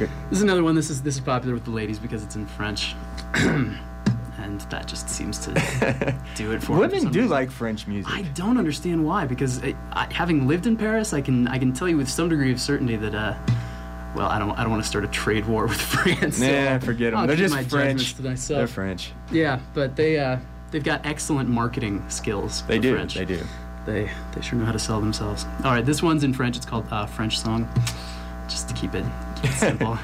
record? This is another one. This is popular with the ladies because it's in French. And that just seems to do it for Women do reason. like French music. I don't understand why, because having lived in Paris, I can tell you with some degree of certainty that well, I don't want to start a trade war with France. Nah, forget them. They're just French. They're French. Yeah, but they've got excellent marketing skills. They do. French. They do. They sure know how to sell themselves. All right, this one's in French. It's called French Song, just to keep it simple.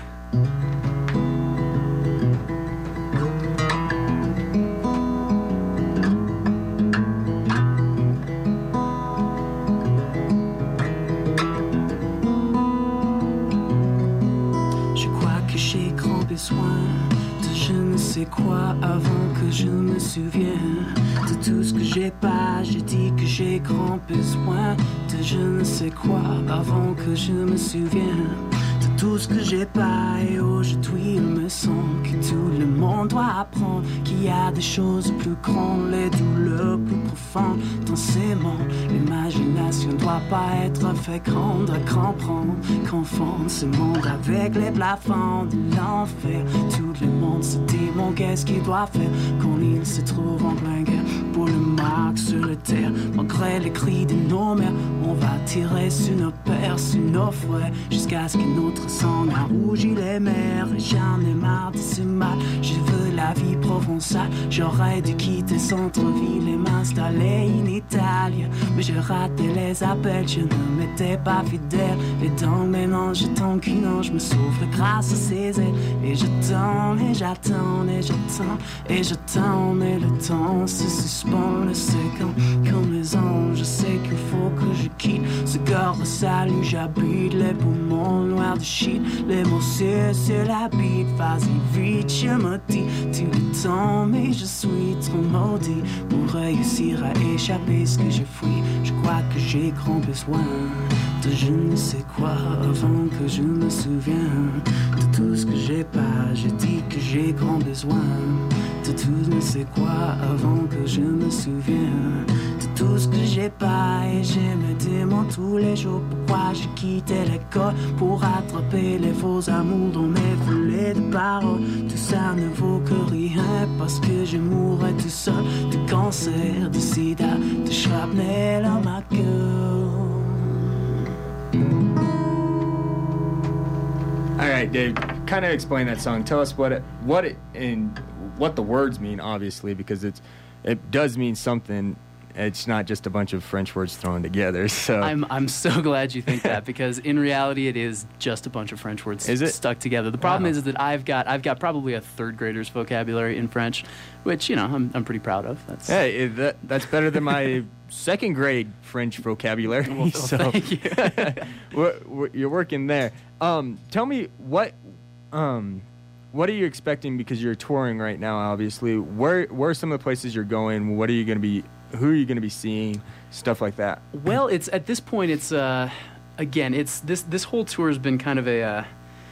De je ne sais quoi avant que je me souvienne de tout ce que j'ai pas. J'ai dit que j'ai grand besoin de je ne sais quoi avant que je me souvienne de tout ce que j'ai pas. Et aujourd'hui il me semble que tout le monde doit apprendre qu'il y a des choses plus grandes, les douleurs plus profondes dans ces mondes. L'imagination doit pas être fait grande à comprendre, confondre ce monde avec les plafonds de l'enfer. Tout le monde se demande qu'est-ce qu'il doit faire quand il se trouve en pleine guerre pour le marque sur le terre. Malgré les cris de nos mères, on va tirer sur nos pères, sur nos frères, jusqu'à ce que notre sang a rougi les mers. Et j'en ai marre de ce mal, je veux la vie provençale. J'aurais dû quitter centre-ville et m'installer en Italie, mais j'ai raté les appels, je ne m'étais pas fidèle. Et dans mes noms, je tends qu'une ange me sauve grâce à ses ailes. Et je tends, et j'attends, et j'attends, et j'attends, mais le temps se suspend le second comme les anges. Je sais qu'il faut que je quitte ce corps sale où j'habite, les poumons noirs de shit, les mots sur la bite. Vas-y vite, je me dis tout le temps, mais je suis trop maudit pour réussir à échapper ce que je fuis. Je crois que j'ai grand besoin de je ne sais quoi avant que je me souvienne de tout ce que j'ai pas. Je dis que j'ai grand besoin de tout ne sais quoi avant que je me souvienne de tout ce que j'ai pas. Et je me demande tous les jours pourquoi j'ai quitté l'école pour attraper les faux amours dans mes foulées de paroles. Tout ça ne vaut que rien parce que je mourrai tout seul de cancer, de sida, de shrapnel à ma gueule. All right, Dave, kind of explain that song. Tell us what the words mean, obviously, because it does mean something. It's not just a bunch of French words thrown together. So I'm so glad you think that, because in reality it is just a bunch of French words stuck together. The problem is that I've got probably a third grader's vocabulary in French, which I'm pretty proud of. That's better than my second grade French vocabulary. Well, thank you. You're working there. Tell me what are you expecting, because you're touring right now, obviously. Where are some of the places you're going? Who are you going to be seeing? Stuff like that. Well, it's at this point, it's again, it's this whole tour has been kind of a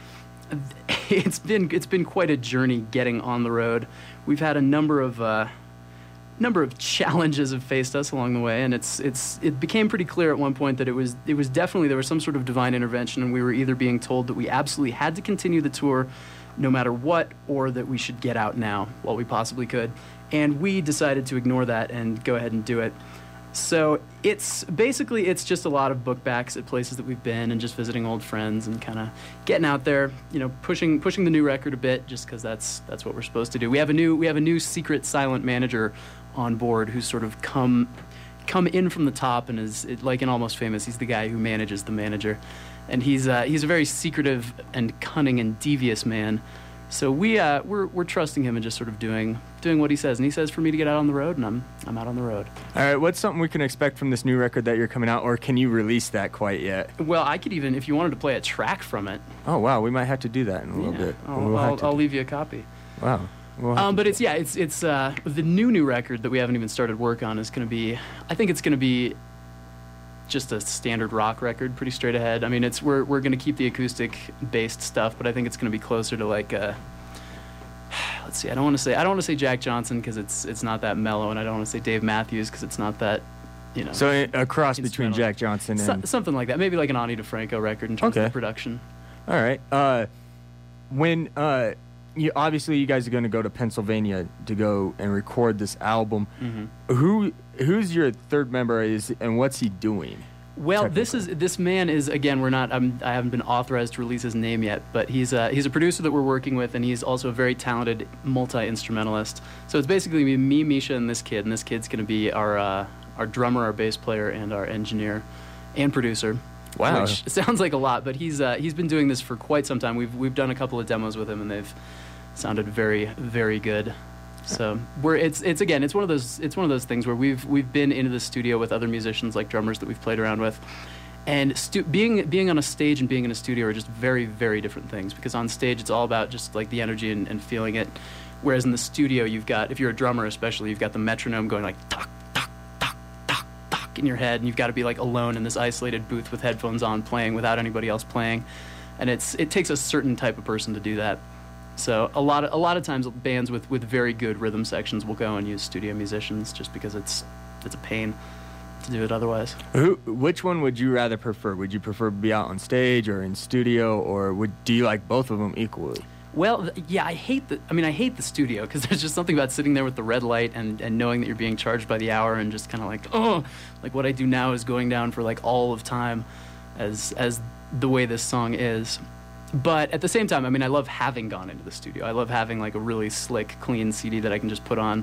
it's been quite a journey getting on the road. We've had a number of challenges have faced us along the way, and it became pretty clear at one point that it was definitely, there was some sort of divine intervention, and we were either being told that we absolutely had to continue the tour no matter what, or that we should get out now while we possibly could. And we decided to ignore that and go ahead and do it. So it's just a lot of book backs at places that we've been, and just visiting old friends and kind of getting out there, pushing the new record a bit, just because that's what we're supposed to do. We have a new secret silent manager on board who's sort of come in from the top, and is like in Almost Famous. He's the guy who manages the manager, and he's a very secretive and cunning and devious man. So we're trusting him and just sort of doing what he says. And he says for me to get out on the road, and I'm out on the road. All right, what's something we can expect from this new record that you're coming out, or can you release that quite yet? Well, I could even, if you wanted to play a track from it. Oh wow, we might have to do that in a little bit. I'll leave you a copy. Wow. But it's the new record that we haven't even started work on is going to be, I think it's going to be just a standard rock record, pretty straight ahead. I mean, we're going to keep the acoustic based stuff, but I think it's going to be closer to like let's see, I don't want to say Jack Johnson, because it's not that mellow, and I don't want to say Dave Matthews, because it's not that, So a cross between Jack Johnson and something like that. Maybe like an Ani DeFranco record in terms of production. All right. when you guys are going to go to Pennsylvania to go and record this album. Mm-hmm. Who's your third member and what's he doing? Well, this man is, again, I haven't been authorized to release his name yet, but he's a producer that we're working with, and he's also a very talented multi-instrumentalist. So it's basically me, Misha, and this kid's going to be our drummer, our bass player, and our engineer and producer. Wow. Which sounds like a lot, but he's been doing this for quite some time. We've done a couple of demos with him, and they've sounded very, very good. So it's one of those things where we've been into the studio with other musicians, like drummers that we've played around with, and being on a stage and being in a studio are just very, very different things, because on stage it's all about just like the energy and feeling it, whereas in the studio if you're a drummer especially, you've got the metronome going like tuck tuck tuck tuck tuck in your head, and you've got to be like alone in this isolated booth with headphones on, playing without anybody else playing, and it takes a certain type of person to do that. So a lot of times bands with very good rhythm sections will go and use studio musicians, just because it's a pain to do it otherwise. Which one would you rather prefer? Would you prefer to be out on stage or in studio, or do you like both of them equally? Well, yeah, I hate the studio, because there's just something about sitting there with the red light and knowing that you're being charged by the hour, and just kind of like what I do now is going down for like all of time, as the way this song is. But at the same time, I love having gone into the studio. I love having like a really slick, clean CD that I can just put on,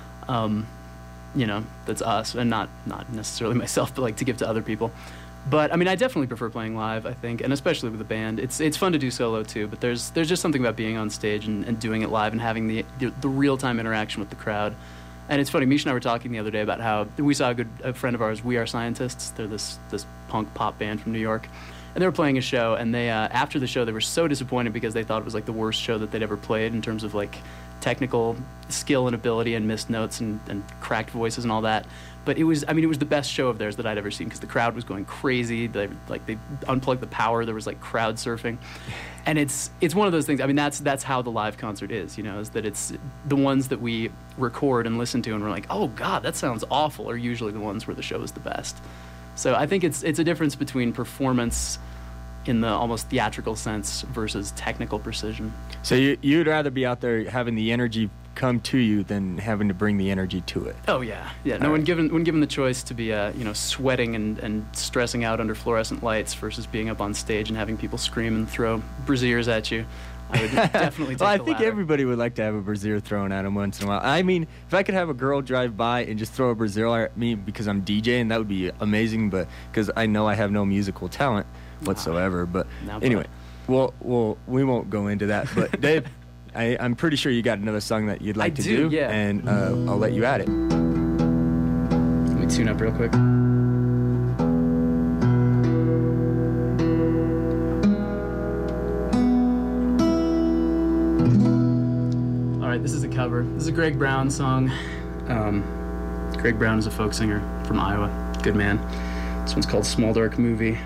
that's us, and not necessarily myself, but like to give to other people. But I definitely prefer playing live, I think, and especially with a band. It's fun to do solo too, but there's just something about being on stage and doing it live and having the real-time interaction with the crowd. And it's funny, Misha and I were talking the other day about how we saw a friend of ours, We Are Scientists. They're this punk pop band from New York. And they were playing a show, and they after the show they were so disappointed because they thought it was like the worst show that they'd ever played in terms of like technical skill and ability and missed notes and cracked voices and all that. But it was the best show of theirs that I'd ever seen, because the crowd was going crazy. They unplugged the power. There was like crowd surfing, and it's one of those things. That's how the live concert is, is that it's the ones that we record and listen to and we're like, oh God, that sounds awful, are usually the ones where the show is the best. So I think it's a difference between performance in the almost theatrical sense versus technical precision. So you'd rather be out there having the energy come to you than having to bring the energy to it. Oh yeah. No, when given the choice to be sweating and stressing out under fluorescent lights versus being up on stage and having people scream and throw brassieres at you, I would definitely take well, I the think latter. everybody would like to have a brassiere thrown at them once in a while. If I could have a girl drive by and just throw a brassiere at me because I'm DJing, that would be amazing, but because I know I have no musical talent whatsoever. But anyway, well, we won't go into that. But Dave, I'm pretty sure you got another song that you'd like to do, yeah. And I'll let you at it. Let me tune up real quick. This is a cover. This is a Greg Brown song. Greg Brown is a folk singer from Iowa. Good man. This one's called Small Dark Movie.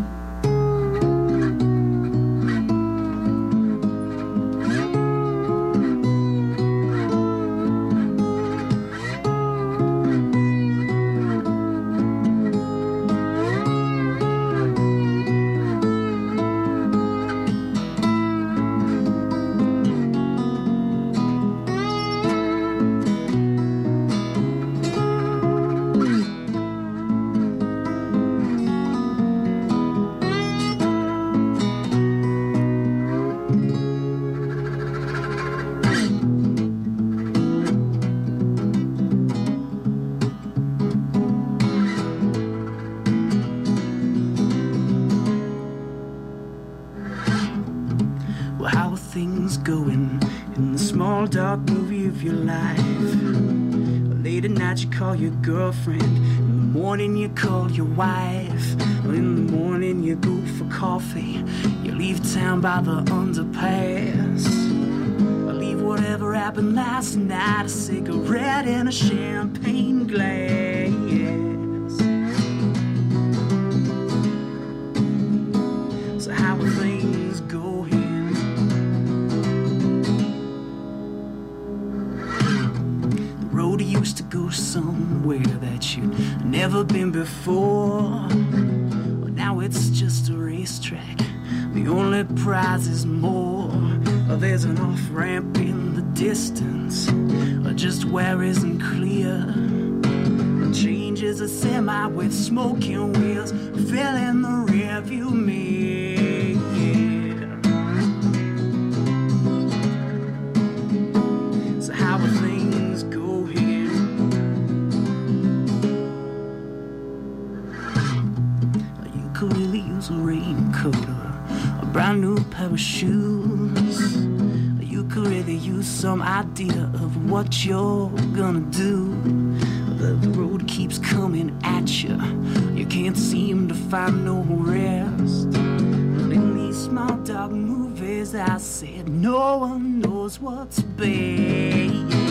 Going in the small dark movie of your life. Late at night you call your girlfriend, in the morning you call your wife. In the morning you go for coffee, you leave town by the underpass. Leave whatever happened last night, a cigarette in a champagne glass. So how are things going? Used to go somewhere that you'd never been before. But now it's just a racetrack. The only prize is more. there's an off-ramp in the distance, or just where isn't clear. Changes a semi with smoking wheels, filling the rearview mirror. So how are things going? You could really use a raincoat or a brand new pair of shoes. You could really use some idea of what you're gonna do. The road keeps coming at you. You can't seem to find no rest. But in these small dog movies, I said no one knows what's best.